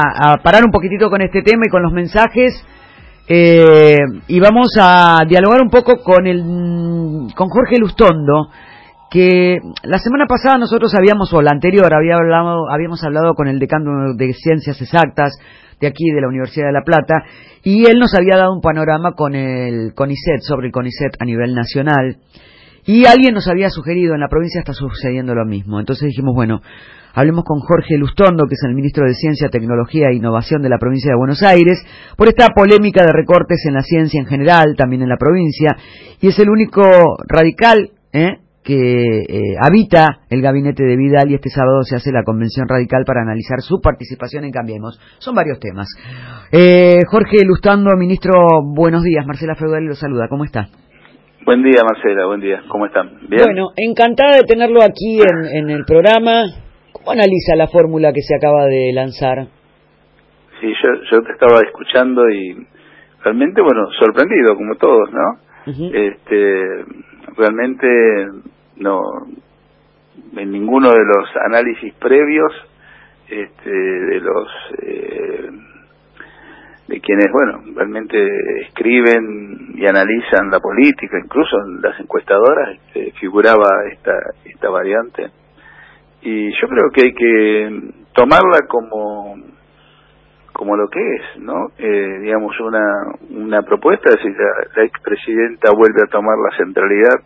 a parar un poquitito con este tema y con los mensajes, y vamos a dialogar un poco con Jorge Lustondo, que la semana pasada nosotros o la anterior, habíamos hablado con el decano de Ciencias Exactas de aquí, de la Universidad de La Plata, y él nos había dado un panorama con el CONICET, sobre el CONICET a nivel nacional, y alguien nos había sugerido, en la provincia está sucediendo lo mismo. Entonces dijimos, bueno, hablemos con Jorge Lustondo, que es el ministro de Ciencia, Tecnología e Innovación de la provincia de Buenos Aires, por esta polémica de recortes en la ciencia en general, también en la provincia, y es el único radical que habita el gabinete de Vidal, y este sábado se hace la convención radical para analizar su participación en Cambiemos. Son varios temas. Jorge Lustondo, ministro, buenos días. Marcela Feudal lo saluda. ¿Cómo está? Buen día, Marcela, buen día. ¿Cómo están? ¿Bien? Bueno, encantada de tenerlo aquí en el programa. ¿Cómo analiza la fórmula que se acaba de lanzar? Sí, yo te estaba escuchando y realmente, bueno, sorprendido, como todos, ¿no? Realmente no, en ninguno de los análisis previos, de quienes, bueno, realmente escriben y analizan la política, incluso en las encuestadoras, figuraba esta variante. Y yo creo que hay que tomarla como lo que es, ¿no? Digamos, una propuesta, es decir, la expresidenta vuelve a tomar la centralidad,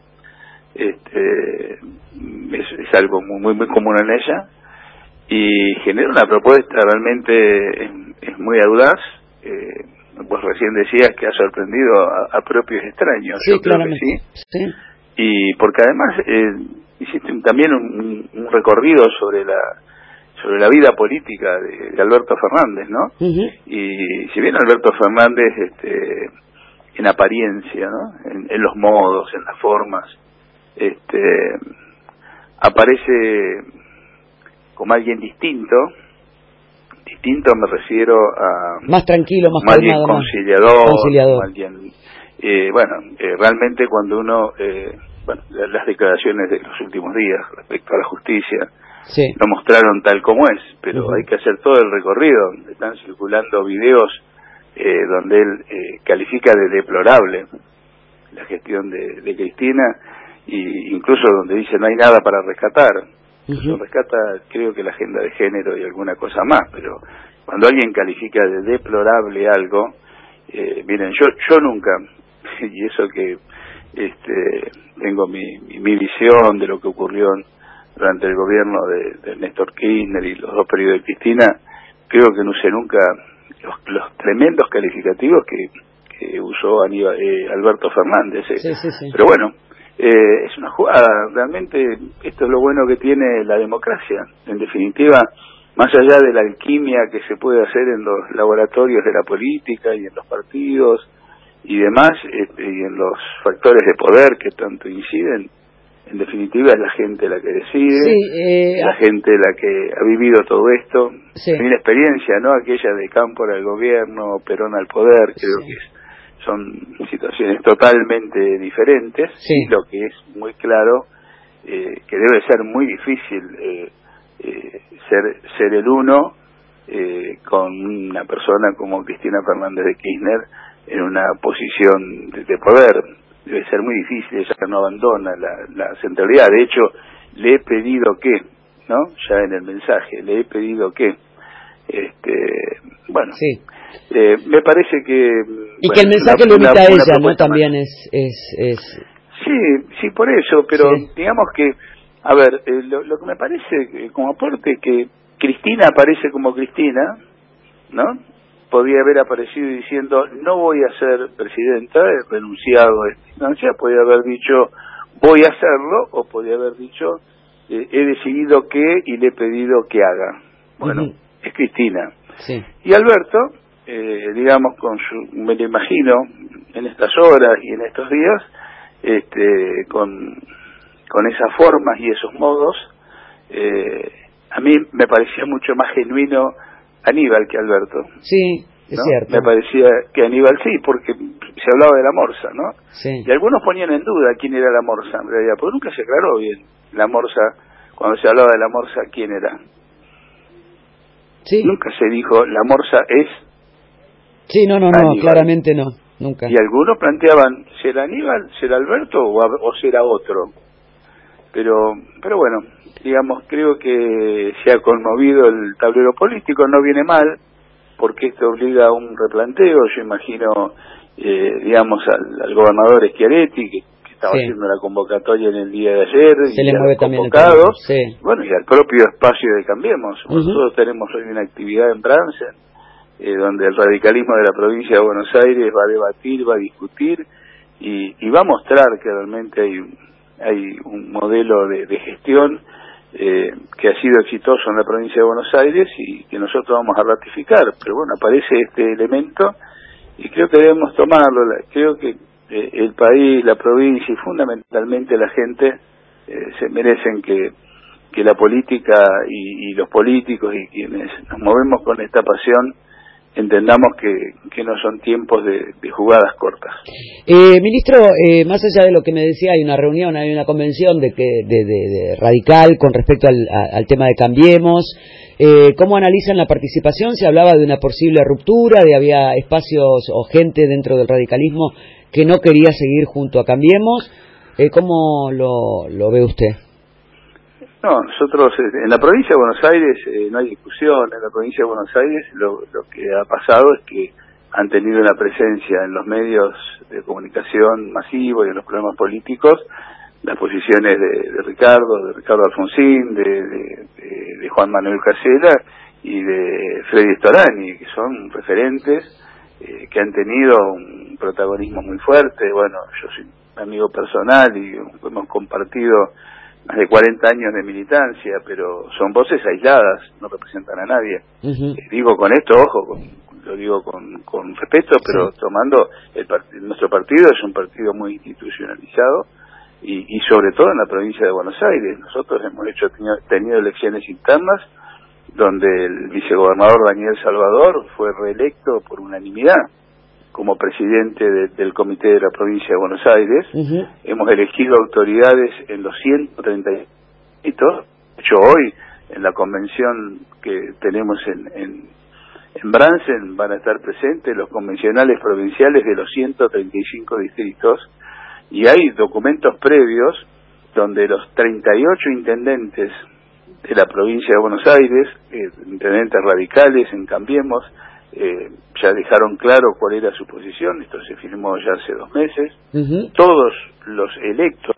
es algo muy común en ella, y genera una propuesta realmente es muy audaz. Vos recién decías que ha sorprendido a propios extraños. Sí, yo creo claramente. que Sí. Y porque además hiciste también un recorrido sobre la vida política de Alberto Fernández, ¿no? Y si bien Alberto Fernández, en apariencia, ¿no? En los modos, en las formas, aparece como alguien distinto me refiero a más tranquilo, más alguien calmado, conciliador. Alguien, realmente cuando uno, las declaraciones de los últimos días respecto a la justicia, sí, lo mostraron tal como es, pero hay que hacer todo el recorrido. Están circulando videos donde él califica de deplorable la gestión de Cristina, y incluso donde dice no hay nada para rescatar. Lo rescata, creo que la agenda de género y alguna cosa más, pero cuando alguien califica de deplorable algo, miren, yo nunca, y eso que tengo mi visión de lo que ocurrió durante el gobierno de Néstor Kirchner y los 2 periodos de Cristina, creo que no usé nunca los tremendos calificativos que usó Alberto Fernández. Sí. Pero bueno, es una jugada, realmente esto es lo bueno que tiene la democracia. En definitiva, más allá de la alquimia que se puede hacer en los laboratorios de la política y en los partidos y demás, y en los factores de poder que tanto inciden, en definitiva es la gente la que decide, la gente la que ha vivido todo esto. Tiene la experiencia, ¿no? Aquella de Cámpora al gobierno, Perón al poder, creo que son situaciones totalmente diferentes, y lo que es muy claro, que debe ser muy difícil ser el uno con una persona como Cristina Fernández de Kirchner en una posición de poder. Debe ser muy difícil, ella no abandona la centralidad. De hecho, le he pedido que, ¿no? Ya en el mensaje, le he pedido que, bueno, me parece que... Y que el mensaje lo imita a ella, ¿no? También Sí, por eso, pero digamos que, a ver, lo que me parece como aporte, que Cristina aparece como Cristina, ¿no? Podía haber aparecido diciendo, no voy a ser presidenta, he renunciado a esta instancia, podía haber dicho, voy a hacerlo, o podía haber dicho, he decidido que y le he pedido que haga. Bueno, es Cristina. Y Alberto, digamos, me lo imagino en estas horas y en estos días, con esas formas y esos modos, a mí me parecía mucho más genuino Aníbal que Alberto. Sí, es cierto. Me parecía que Aníbal porque se hablaba de la Morsa, ¿no? Y algunos ponían en duda quién era la Morsa en realidad, porque nunca se aclaró bien la Morsa, cuando se hablaba de la Morsa, quién era. Sí. Nunca se dijo la morsa es Sí, no, Aníbal. claramente no, nunca. Y algunos planteaban, ¿será Aníbal, será Alberto o será otro? Pero bueno, digamos, creo que se ha conmovido el tablero político, no viene mal, porque esto obliga a un replanteo. Yo imagino, digamos, al gobernador Schiaretti, que estaba haciendo la convocatoria en el día de ayer, se y le a mueve los también convocados, bueno, y al propio espacio de Cambiemos. Nosotros tenemos hoy una actividad en Bransen, donde el radicalismo de la provincia de Buenos Aires va a debatir, va a discutir, y va a mostrar que realmente hay un modelo de gestión que ha sido exitoso en la provincia de Buenos Aires y que nosotros vamos a ratificar. Pero bueno, aparece este elemento y creo que debemos tomarlo. Creo que el país, la provincia y fundamentalmente la gente se merecen que la política y los políticos y quienes nos movemos con esta pasión entendamos que no son tiempos de jugadas cortas. Ministro, más allá de lo que me decía, hay una reunión, hay una convención de radical con respecto al tema de Cambiemos. ¿Cómo analizan la participación? Se hablaba de una posible ruptura, había espacios o gente dentro del radicalismo que no quería seguir junto a Cambiemos. ¿Cómo lo ve usted? No, nosotros en la provincia de Buenos Aires no hay discusión. En la provincia de Buenos Aires lo que ha pasado es que han tenido una presencia en los medios de comunicación masivo y en los programas políticos las posiciones de Ricardo Alfonsín, de Juan Manuel Casella y de Freddy Storani, que son referentes que han tenido un protagonismo muy fuerte. Bueno, yo soy amigo personal y hemos compartido más de 40 años de militancia, pero son voces aisladas, no representan a nadie. Digo con esto, ojo, lo digo con respeto, pero tomando nuestro partido es un partido muy institucionalizado y sobre todo en la provincia de Buenos Aires. Nosotros hemos tenido elecciones internas donde el vicegobernador Daniel Salvador fue reelecto por unanimidad como presidente del comité de la provincia de Buenos Aires. Hemos elegido autoridades en los 130 distritos. De hecho, hoy en la convención que tenemos en Bransen van a estar presentes los convencionales provinciales de los 135 distritos, y hay documentos previos donde los 38 intendentes de la provincia de Buenos Aires, intendentes radicales en Cambiemos, ya dejaron claro cuál era su posición. Esto se firmó ya hace 2 meses. Todos los electos,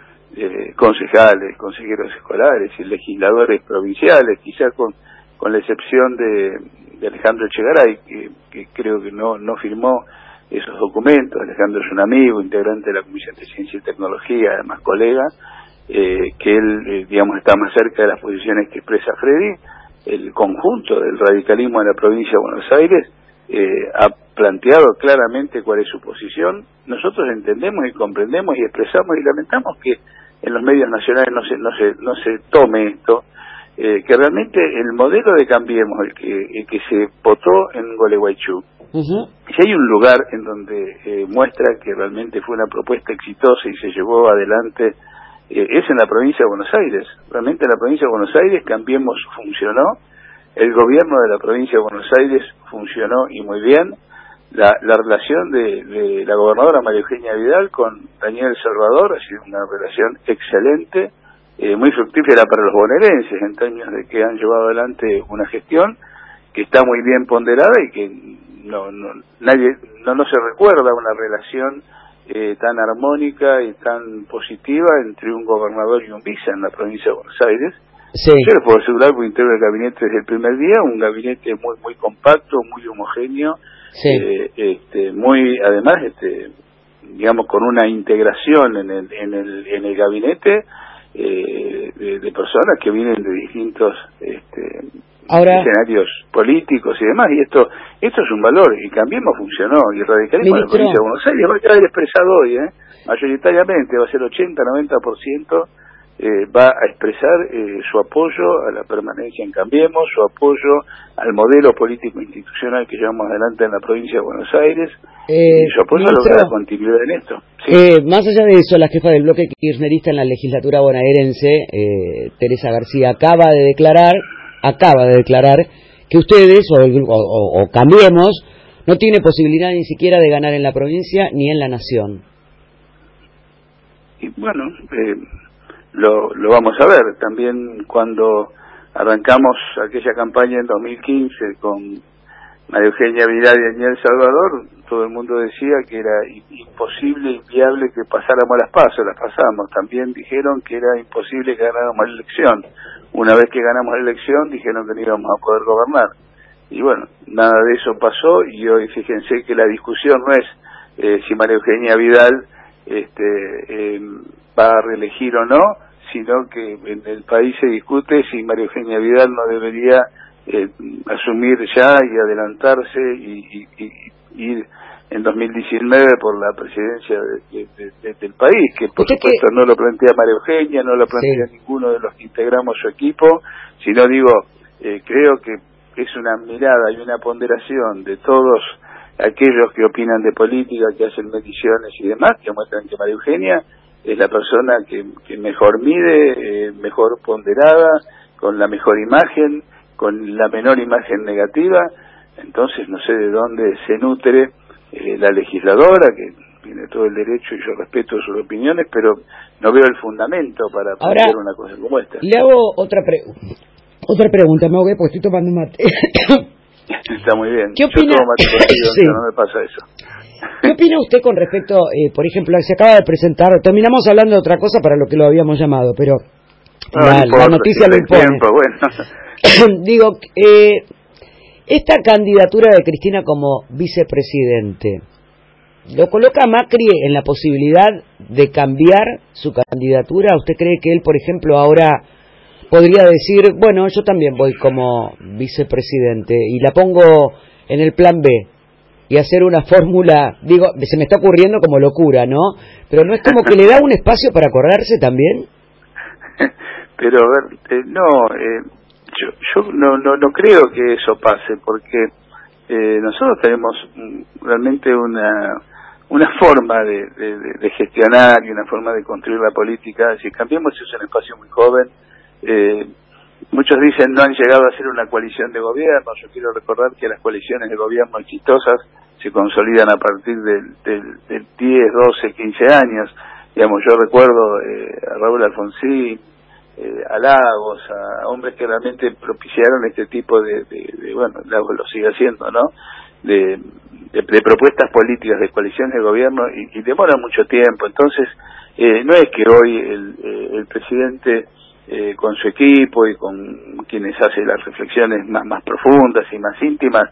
concejales, consejeros escolares y legisladores provinciales, quizá con la excepción de Alejandro Echegaray, que creo que no firmó esos documentos. Alejandro es un amigo, integrante de la Comisión de Ciencia y Tecnología, además colega, que él, digamos, está más cerca de las posiciones que expresa Freddy. El conjunto del radicalismo de la provincia de Buenos Aires ha planteado claramente cuál es su posición. Nosotros entendemos y comprendemos y expresamos y lamentamos que en los medios nacionales no se tome esto, que realmente el modelo de Cambiemos, el que se votó en Gualeguaychú, si hay un lugar en donde muestra que realmente fue una propuesta exitosa y se llevó adelante, es en la provincia de Buenos Aires. Realmente en la provincia de Buenos Aires Cambiemos funcionó, el gobierno de la provincia de Buenos Aires funcionó y muy bien. La relación de la gobernadora María Eugenia Vidal con Daniel Salvador ha sido una relación excelente, muy fructífera para los bonaerenses en términos de que han llevado adelante una gestión que está muy bien ponderada y que no se recuerda una relación tan armónica y tan positiva entre un gobernador y un vice en la provincia de Buenos Aires. Yo les puedo asegurar que integro el gabinete desde el primer día, un gabinete muy compacto, muy homogéneo, muy, además, digamos, con una integración en el gabinete de personas que vienen de distintos escenarios políticos y demás, y esto es un valor, y Cambiemos funcionó, y el radicalismo de la provincia de Buenos Aires va a quedar expresado hoy, mayoritariamente, va a ser 80-90%, va a expresar su apoyo a la permanencia en Cambiemos, su apoyo al modelo político institucional que llevamos adelante en la provincia de Buenos Aires, y su apoyo a lograr la continuidad en esto. Más allá de eso, la jefa del bloque kirchnerista en la legislatura bonaerense, Teresa García, acaba de declarar que ustedes o Cambiemos no tiene posibilidad ni siquiera de ganar en la provincia ni en la nación. Y bueno, lo vamos a ver. También cuando arrancamos aquella campaña en 2015 con María Eugenia Vidal y Daniel Salvador, todo el mundo decía que era imposible, inviable que pasáramos las PASO, las pasamos. También dijeron que era imposible que ganáramos la elección. Una vez que ganamos la elección, dijeron que no íbamos a poder gobernar. Y bueno, nada de eso pasó, y hoy fíjense que la discusión no es si María Eugenia Vidal va a reelegir o no, sino que en el país se discute si María Eugenia Vidal no debería asumir ya y adelantarse y ir en 2019 por la presidencia del país, que por supuesto no lo plantea María Eugenia, no lo plantea ninguno de los que integramos su equipo, sino digo, creo que es una mirada y una ponderación de todos aquellos que opinan de política, que hacen mediciones y demás, que muestran que María Eugenia es la persona que mejor mide, mejor ponderada, con la mejor imagen, con la menor imagen negativa. Entonces no sé de dónde se nutre la legisladora, que tiene todo el derecho y yo respeto sus opiniones, pero no veo el fundamento para plantear una cosa como esta. Le hago otra pregunta, me ahogué porque estoy tomando mate. Está muy bien. ¿Qué opina? Yo tomo mate contigo, sí. No me pasa eso. ¿Qué opina usted con respecto, por ejemplo, se acaba de presentar, terminamos hablando de otra cosa para lo que lo habíamos llamado, pero la noticia lo impone. Tiempo, bueno. Digo, esta candidatura de Cristina como vicepresidente, ¿lo coloca a Macri en la posibilidad de cambiar su candidatura? ¿Usted cree que él, por ejemplo, ahora podría decir, bueno, yo también voy como vicepresidente y la pongo en el plan B y hacer una fórmula, digo, se me está ocurriendo como locura, ¿no? Pero ¿no es como que le da un espacio para correrse también? Pero a ver, yo no creo que eso pase, porque nosotros tenemos realmente una forma de gestionar y una forma de construir la política. Si Cambiemos es un espacio muy joven, muchos dicen no han llegado a ser una coalición de gobierno. Yo quiero recordar que las coaliciones de gobierno exitosas se consolidan a partir del 10, 12, 15 años. Digamos, yo recuerdo a Raúl Alfonsín, a Lagos, a hombres que realmente propiciaron este tipo bueno, Lagos lo sigue haciendo, ¿no? De propuestas políticas, de coaliciones de gobierno, y demoran mucho tiempo. Entonces, no es que hoy el presidente con su equipo y con quienes hace las reflexiones más profundas y más íntimas,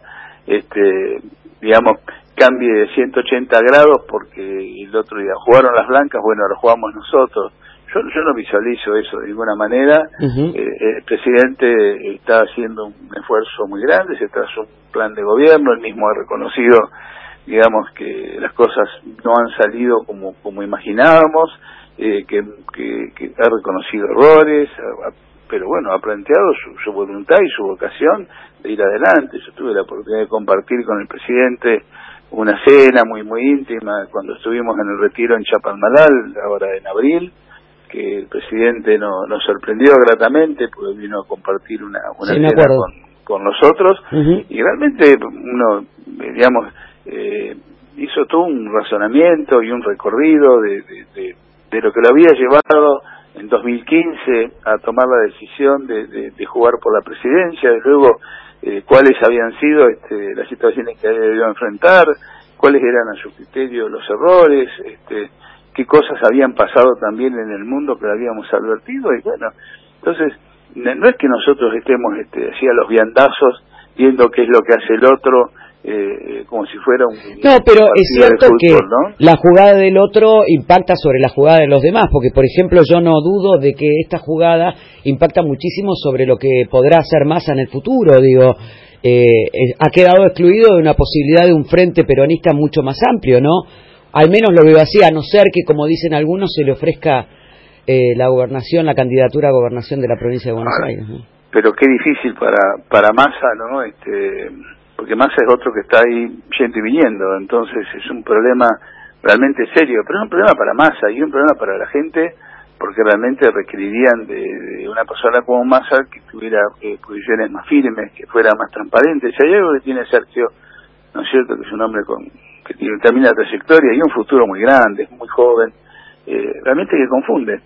digamos, cambie de 180 grados porque el otro día jugaron las blancas, bueno, ahora jugamos nosotros. Yo no visualizo eso de ninguna manera. El presidente está haciendo un esfuerzo muy grande, se trazó un plan de gobierno, él mismo ha reconocido, digamos, que las cosas no han salido como imaginábamos, que ha reconocido errores, pero bueno, ha planteado su voluntad y su vocación de ir adelante. Yo tuve la oportunidad de compartir con el presidente una cena muy íntima cuando estuvimos en el retiro en Chapalmalal, ahora en abril, que el presidente nos sorprendió gratamente, porque vino a compartir una cena con nosotros, y realmente uno, digamos, hizo todo un razonamiento y un recorrido de lo que lo había llevado en 2015 a tomar la decisión de jugar por la presidencia, de luego cuáles habían sido las situaciones que había debido enfrentar, cuáles eran a su criterio los errores, qué cosas habían pasado también en el mundo que lo habíamos advertido. Y bueno, entonces no es que nosotros estemos así a los viandazos viendo qué es lo que hace el otro, como si fuera un no, pero es cierto fútbol, que ¿no? La jugada del otro impacta sobre la jugada de los demás, porque por ejemplo yo no dudo de que esta jugada impacta muchísimo sobre lo que podrá hacer Massa en el futuro. Digo, ha quedado excluido de una posibilidad de un frente peronista mucho más amplio, ¿no? Al menos lo veo así, a no ser que, como dicen algunos, se le ofrezca la gobernación, la candidatura a gobernación de la provincia de Buenos Aires, ¿no? Pero qué difícil para Massa, ¿no? Porque Massa es otro que está ahí yendo y viniendo, entonces es un problema realmente serio, pero es un problema para Massa y un problema para la gente, porque realmente requerirían de una persona como Massa que tuviera posiciones más firmes, que fuera más transparente. Si hay algo que tiene Sergio, ¿no es cierto?, que es un hombre que tiene también la trayectoria y un futuro muy grande, es muy joven, realmente que confunde,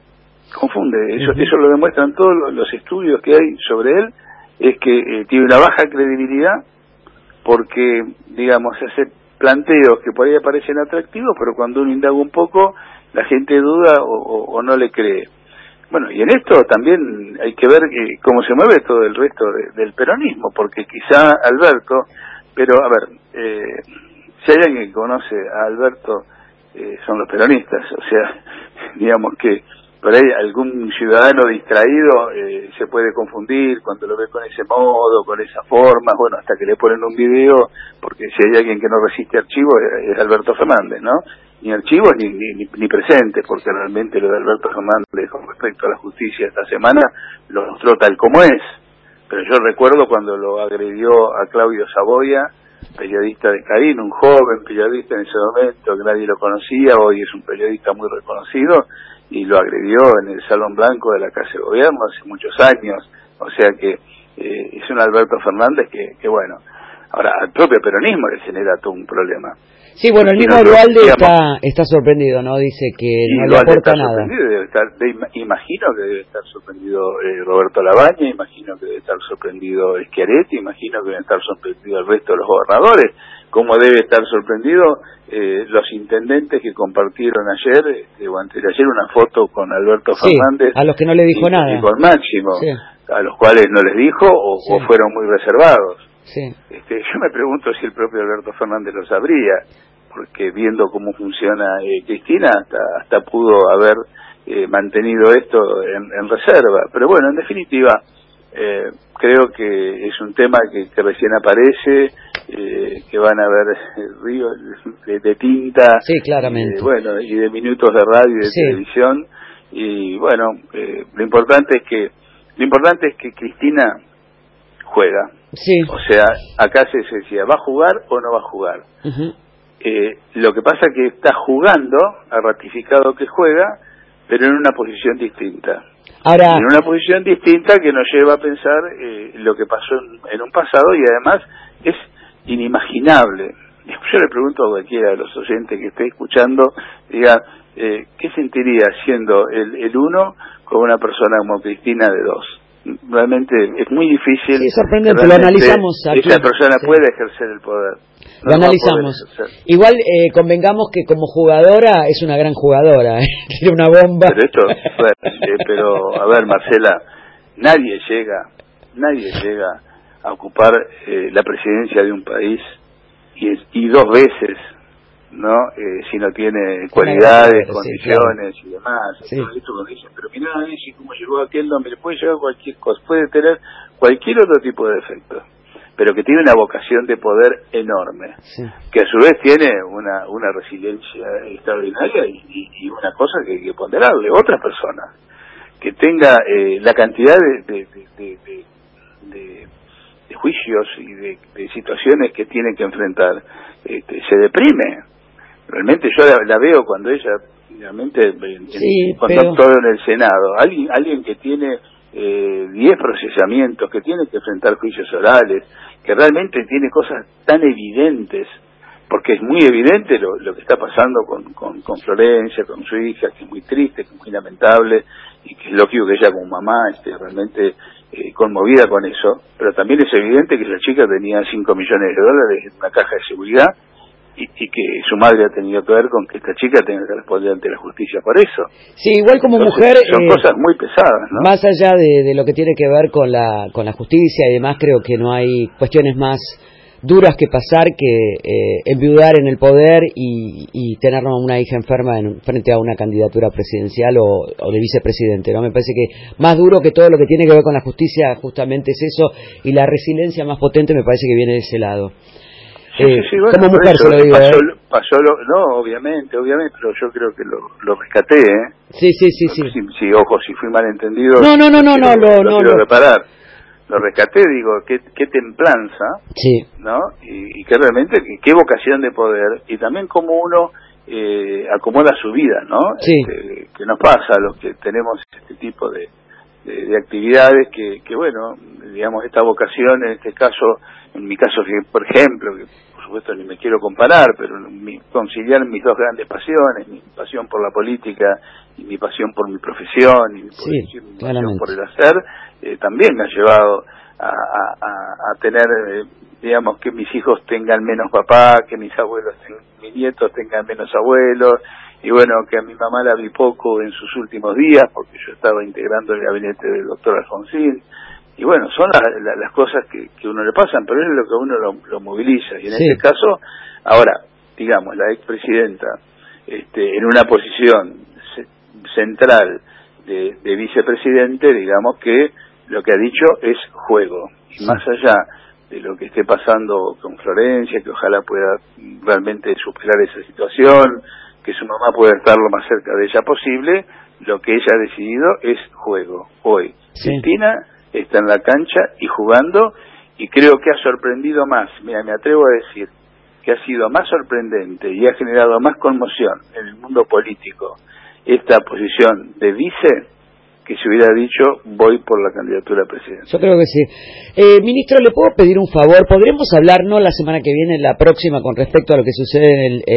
eso lo demuestran todos los estudios que hay sobre él, es que tiene una baja credibilidad porque, digamos, hace planteos que por ahí parecen atractivos, pero cuando uno indaga un poco, la gente duda o no le cree. Bueno, y en esto también hay que ver cómo se mueve todo el resto del peronismo, porque quizá Alberto, pero a ver, si hay alguien que conoce a Alberto, son los peronistas, o sea, digamos que por ahí algún ciudadano distraído se puede confundir cuando lo ve con ese modo, con esa forma, bueno, hasta que le ponen un video, porque si hay alguien que no resiste archivo es Alberto Fernández, ¿no? Ni archivo ni presente, porque realmente lo de Alberto Fernández con respecto a la justicia esta semana lo mostró tal como es. Pero yo recuerdo cuando lo agredió a Claudio Saboya, periodista de Clarín, un joven periodista en ese momento que nadie lo conocía, hoy es un periodista muy reconocido, y lo agredió en el Salón Blanco de la Casa de Gobierno hace muchos años, o sea que es un Alberto Fernández que bueno, ahora al propio peronismo le genera todo un problema. Sí, bueno, el mismo Duhalde está sorprendido, ¿no? Dice que no le aporta nada. Imagino que debe estar sorprendido Roberto Labaña, imagino que debe estar sorprendido Schiaretti, imagino que debe estar sorprendido el resto de los gobernadores, como debe estar sorprendido los intendentes que compartieron ayer o antes de ayer una foto con Alberto Fernández. A los que no le dijo nada. Y con Máximo, a los cuales no les dijo o fueron muy reservados. Yo me pregunto si el propio Alberto Fernández lo sabría, porque viendo cómo funciona Cristina, hasta pudo haber mantenido esto en reserva. Pero bueno, en definitiva, creo que es un tema que recién aparece, que van a haber ríos de tinta, claramente. Bueno, y de minutos de radio y de televisión, y bueno, lo importante es que Cristina juega. O sea, acá se decía, ¿va a jugar o no va a jugar? Lo que pasa que está jugando, ha ratificado que juega, pero en una posición distinta. Ahora, en una posición distinta que nos lleva a pensar lo que pasó en un pasado, y además es inimaginable. Yo le pregunto a cualquiera de los oyentes que esté escuchando, diga, ¿qué sentiría siendo el uno con una persona como Cristina de dos? Realmente es muy difícil. Sí, sorprendente, lo analizamos aquí. Esa persona puede ejercer el poder. Lo analizamos. Igual convengamos que como jugadora es una gran jugadora, tiene una bomba. Pero a ver, Marcela, nadie llega a ocupar la presidencia de un país y dos veces, ¿no? Si no tiene cualidades, condiciones y demás. Esto lo dicen, pero mirá, si como llegó aquel hombre, puede llegar cualquier cosa, puede tener cualquier otro tipo de defecto, pero que tiene una vocación de poder enorme, que a su vez tiene una resiliencia extraordinaria y una cosa que hay que ponderarle. Otra persona que tenga la cantidad de juicios y de situaciones que tiene que enfrentar, se deprime. Realmente yo la veo cuando ella, realmente, cuando todo en el Senado, alguien que tiene 10 procesamientos, que tiene que enfrentar juicios orales, que realmente tiene cosas tan evidentes, porque es muy evidente lo que está pasando con Florencia, con su hija, que es muy triste, que es muy lamentable, y que es lógico que ella como mamá esté realmente conmovida con eso, pero también es evidente que la chica tenía $5 millones en una caja de seguridad, y que su madre ha tenido que ver con que esta chica tenga que responder ante la justicia por eso. Sí, igual como mujer... Son cosas muy pesadas, ¿no? Más allá de lo que tiene que ver con la justicia y demás, creo que no hay cuestiones más duras que pasar que enviudar en el poder y tener una hija enferma frente a una candidatura presidencial o de vicepresidente, ¿no? Me parece que más duro que todo lo que tiene que ver con la justicia justamente es eso, y la resiliencia más potente me parece que viene de ese lado. Bueno, como mujer se lo digo, no, obviamente, pero yo creo que lo rescaté, Sí. Si fui malentendido. No, lo quiero reparar. Lo rescaté, digo, qué templanza, ¿no? Y que realmente, qué vocación de poder, y también cómo uno acomoda su vida, ¿no? que nos pasa a los que tenemos este tipo de actividades que bueno, digamos, esta vocación, en este caso, en mi caso, por ejemplo, que por supuesto ni me quiero comparar, pero conciliar mis dos grandes pasiones, mi pasión por la política y mi pasión por mi profesión, y mi pasión por el hacer, también me ha llevado a tener, digamos, que mis hijos tengan menos papá, que mis nietos tengan menos abuelos, y bueno, que a mi mamá la vi poco en sus últimos días, porque yo estaba integrando el gabinete del doctor Alfonsín, y bueno, son las cosas que uno le pasan, pero es lo que a uno lo moviliza, y en este caso, ahora, digamos, la expresidenta, en una posición central de vicepresidente, digamos que lo que ha dicho es juego, y más allá de lo que esté pasando con Florencia, que ojalá pueda realmente superar esa situación, que su mamá pueda estar lo más cerca de ella posible, lo que ella ha decidido es juego. Hoy, Cristina está en la cancha y jugando, y creo que ha sorprendido más, mira, me atrevo a decir, que ha sido más sorprendente y ha generado más conmoción en el mundo político esta posición de vice, que se hubiera dicho, voy por la candidatura a presidente. Yo creo que sí. Ministro, ¿le puedo pedir un favor? ¿Podremos hablar, no la semana que viene, la próxima, con respecto a lo que sucede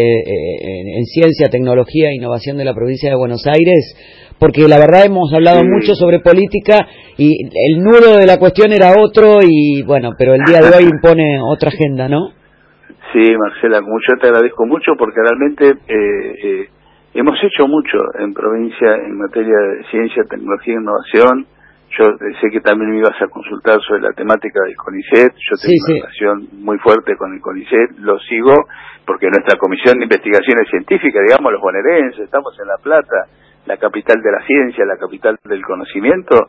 en ciencia, tecnología e innovación de la provincia de Buenos Aires? Porque la verdad hemos hablado mucho sobre política y el nudo de la cuestión era otro, y bueno, pero el día de hoy impone otra agenda, ¿no? Sí, Marcela, mucho te agradezco mucho, porque realmente hemos hecho mucho en provincia en materia de ciencia, tecnología e innovación. Yo sé que también me ibas a consultar sobre la temática del CONICET. Yo tengo una relación muy fuerte con el CONICET, lo sigo, porque nuestra comisión de investigaciones científicas, digamos, los bonaerenses, estamos en La Plata, la capital de la ciencia, la capital del conocimiento.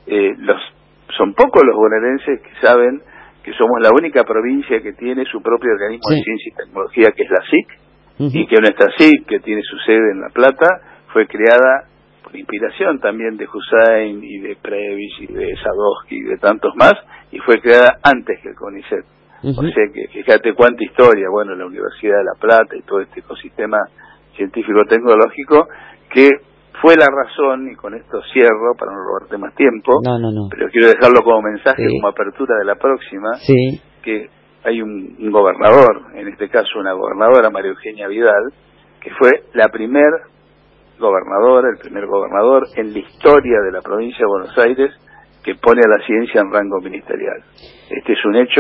Son pocos los bonaerenses que saben que somos la única provincia que tiene su propio organismo de ciencia y tecnología, que es la SIC, y que nuestra SIC, que tiene su sede en La Plata, fue creada por inspiración también de Hussein y de Previs y de Sadowski y de tantos más, y fue creada antes que el CONICET. O sea que fíjate cuánta historia, bueno, la Universidad de La Plata y todo este ecosistema científico-tecnológico, que fue la razón, y con esto cierro para no robarte más tiempo, pero quiero dejarlo como mensaje, como apertura de la próxima, que hay un gobernador, en este caso una gobernadora, María Eugenia Vidal, que fue la primer gobernadora, el primer gobernador en la historia de la provincia de Buenos Aires que pone a la ciencia en rango ministerial. Este es un hecho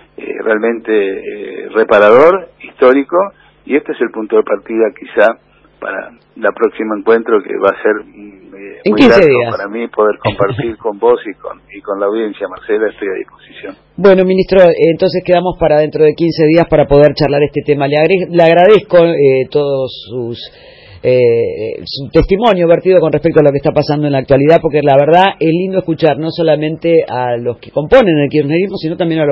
realmente reparador, histórico, y este es el punto de partida quizá para la próxima encuentro, que va a ser muy grato para mí poder compartir con vos y con la audiencia. Marcela, estoy a disposición. Bueno, ministro, entonces quedamos para dentro de 15 días para poder charlar este tema. Le agradezco todos su testimonio vertido con respecto a lo que está pasando en la actualidad, porque la verdad es lindo escuchar no solamente a los que componen el kirchnerismo, sino también a los